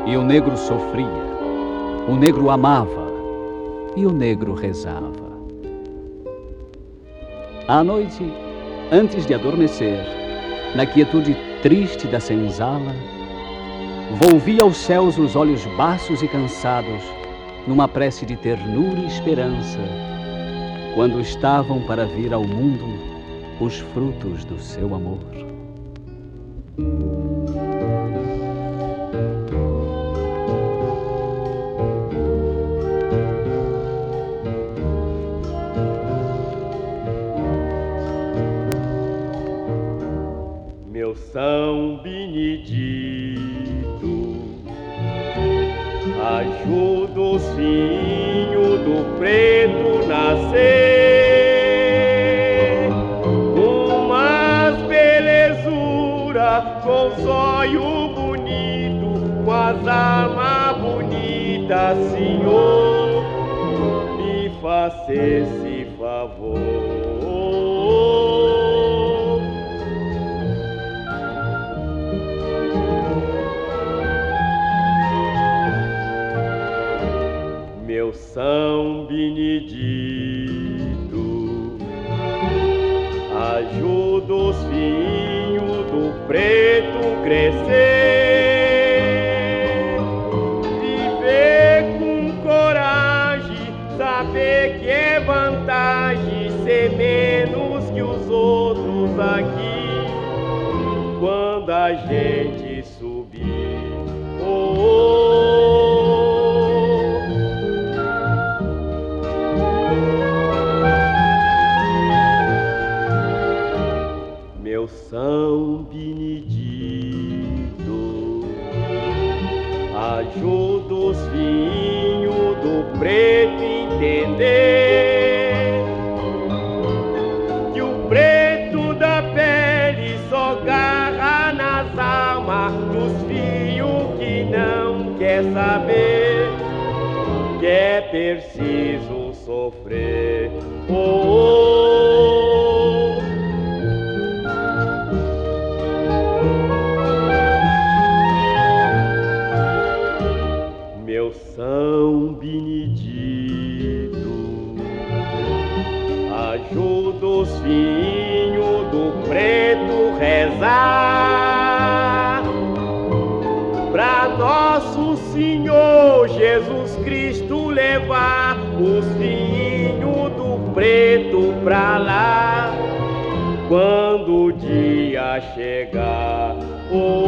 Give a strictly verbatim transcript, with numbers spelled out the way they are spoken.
E o negro sofria, o negro amava, e o negro rezava. À noite, antes de adormecer, na quietude triste da senzala, volvia aos céus os olhos baços e cansados, numa prece de ternura e esperança, quando estavam para vir ao mundo os frutos do seu amor. Meu São Benedito, ajuda os filhos do preto nascer, umas belezura com zóio bonito, com as almas bonitas, Senhor, me faça esse favor. Meu São Benedito, ajuda os filhos do preto crescer, viver com coragem, saber que é vantagem ser menos que os outros aqui, quando a gente subir. Oh, oh. Meu São Benedito, ajuda os filhos do preto entender que o preto da pele só garra nas almas dos filhos que não quer saber que é preciso sofrer. Oh, oh. Meu São Benedito, ajuda os filhos do preto rezar pra nosso Senhor Jesus Cristo levar os filhos do preto pra lá, quando o dia chegar. Oh,